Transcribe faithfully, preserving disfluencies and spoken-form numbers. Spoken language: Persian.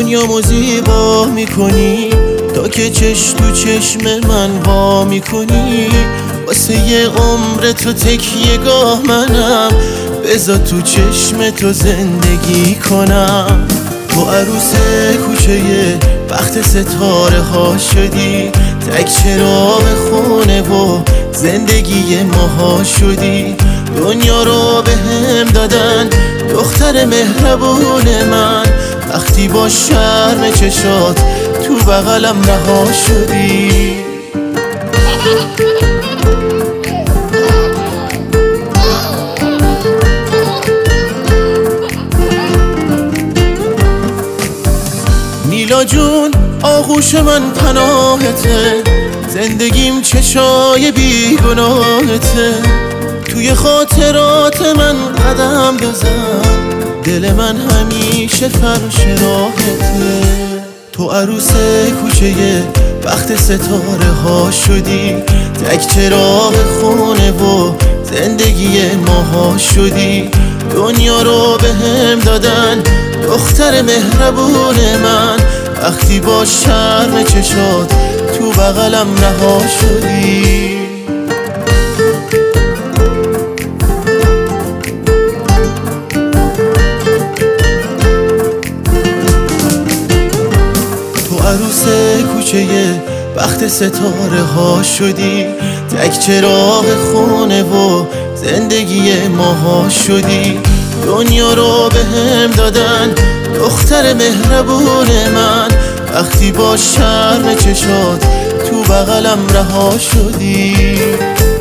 دنیامو زیبا میکنی تا که چش تو چشم من وا میکنی. واسه یه عمر تو تکیه گاه منم، بذار تو چشم تو زندگی کنم. تو عروس کوچه وقت ستاره ها شدی، تک چراغ خونه و زندگی ماها شدی. دنیا رو به هم دادن دختر مهربون من، وقتی با شرم چشات تو بغلم رها شدی. میلا جون آغوش من پناهته، زندگیم چشای بیگناهته. توی خاطرات من قدم بزن، دل من همیشه فرش راهته. تو عروس کوچه وقت ستاره ها شدی، تک چراغ خونه و زندگی ماها شدی. دنیا رو به هم دادن دختر مهربون من، وقتی با شرم چشات تو بغلم رها شدی. تو عروس کوچه وقت ستاره ها شدی، تک چراغ خونه و زندگی ماها شدی. دنیا رو به هم دادن دختر مهربون من، وقتی با شرم چشات تو بغلم رها شدی.